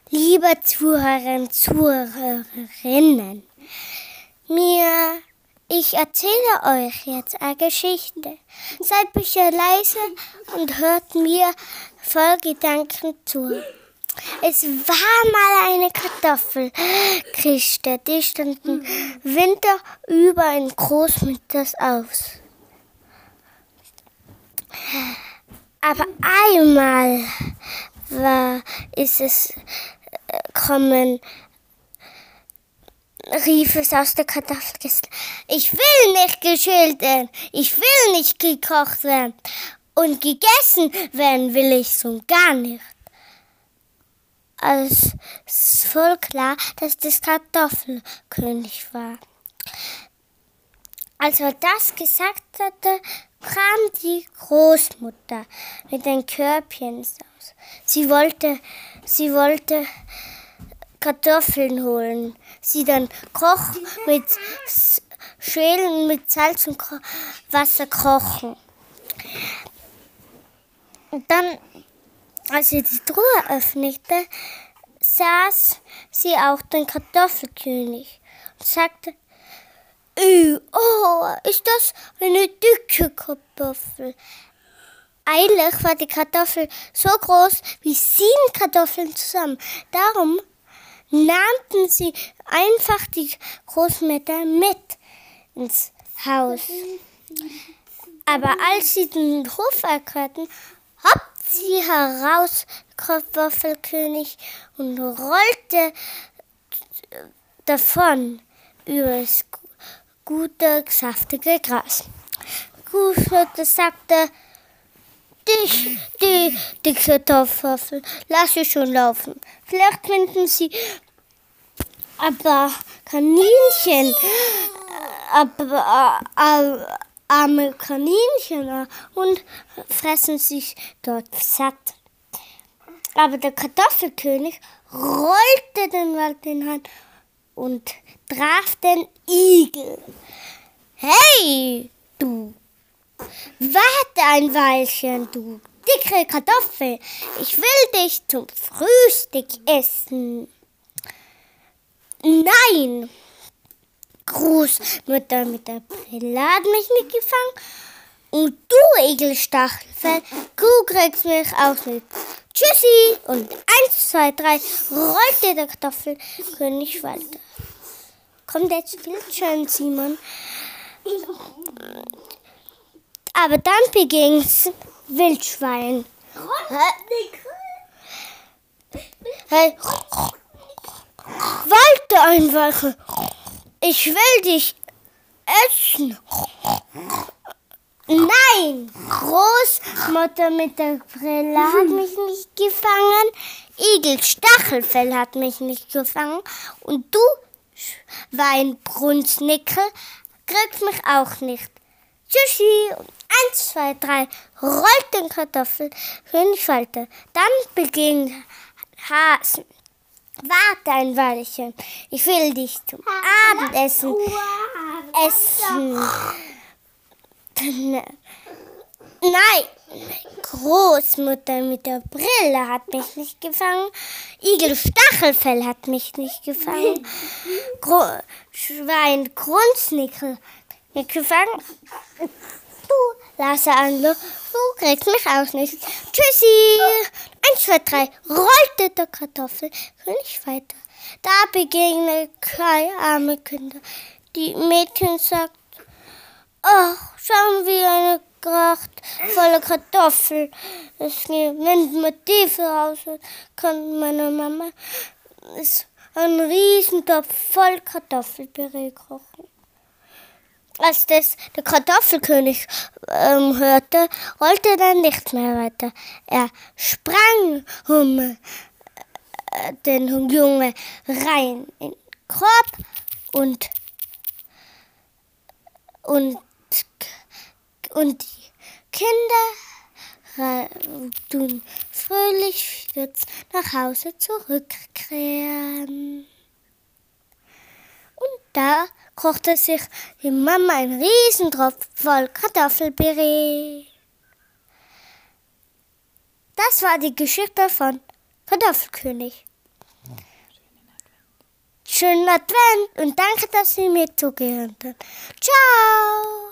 Liebe Zuhörer und Zuhörerinnen, ich erzähle euch jetzt eine Geschichte. Seid bitte leise und hört mir voll Gedanken zu. Es war mal eine Kartoffelkiste, die stand im Winter über in Großmutters Haus. Aber einmal rief es aus der Kartoffelkiste: Ich will nicht geschält werden, ich will nicht gekocht werden und gegessen werden will ich so gar nicht. Also es ist voll klar, dass das Kartoffelkönig war. Als er das gesagt hatte, kam die Großmutter mit einem Körbchen ins Haus. Sie wollte Kartoffeln holen, sie dann schälen mit Salz und Wasser kochen. Und dann, als sie die Truhe öffnete, saß sie auch den Kartoffelkönig und sagte: Oh, ist das eine dicke Kartoffel? Eigentlich war die Kartoffel so groß wie 7 Kartoffeln zusammen. Darum nahmten sie einfach die Großmutter mit ins Haus. Aber als sie den Hof erkannten, hoppte sie heraus, Kartoffelkönig, und rollte davon über das gute, saftige Gras. Großmutter sagte: Die Kartoffel, lass sie schon laufen. Vielleicht finden sie arme Kaninchen und fressen sich dort satt. Aber der Kartoffelkönig rollte den Wald in die Hand und traf den Igel. Hey, du! Warte ein Weilchen, du dicke Kartoffel. Ich will dich zum Frühstück essen. Nein! Großmutter mit der Brille hat mich nicht gefangen. Und du, Igelstachelfell, du kriegst mich auch nicht. Tschüssi! Und 1, 2, 3 rollte der Kartoffelkönig weiter. Kommt jetzt Bildschirm, Simon. Aber dann beging's Wildschwein. Hey, warte ein Weilchen. Ich will dich essen. Nein, Großmutter mit der Brille hat mich nicht gefangen. Igelstachelfell hat mich nicht gefangen. Und du, Schweinbrunznickel, kriegst mich auch nicht. Tschüssi! 1, 2, 3 rollt den Kartoffelkönig weiter. Dann beging Hasen. Warte ein Weilchen, ich will dich zum Abendessen essen. Nein, Großmutter mit der Brille hat mich nicht gefangen. Igelstachelfell hat mich nicht gefangen. Schweingrunznickel nicht gefangen. Du, Lasse Angler, du kriegst mich auch nicht. Tschüssi! 1, 2, 3 rollte der Kartoffelkönig weiter. Da begegnen 2 arme Kinder. Die Mädchen sagt: Ach, schauen wir eine Gracht voller Kartoffeln. Wenn man die für Haus hat, kann meine Mama einen Riesentopf voll Kartoffelpüree kochen. Als das der Kartoffelkönig hörte, rollte er nicht mehr weiter. Er sprang den Junge rein in den Korb und die Kinder tun fröhlich jetzt nach Hause zurückkehren. Und da kochte sich die Mama einen Riesentopf voll Kartoffelpüree. Das war die Geschichte von Kartoffelkönig. Schönen Advent und danke, dass Sie mir zugehört haben. Ciao!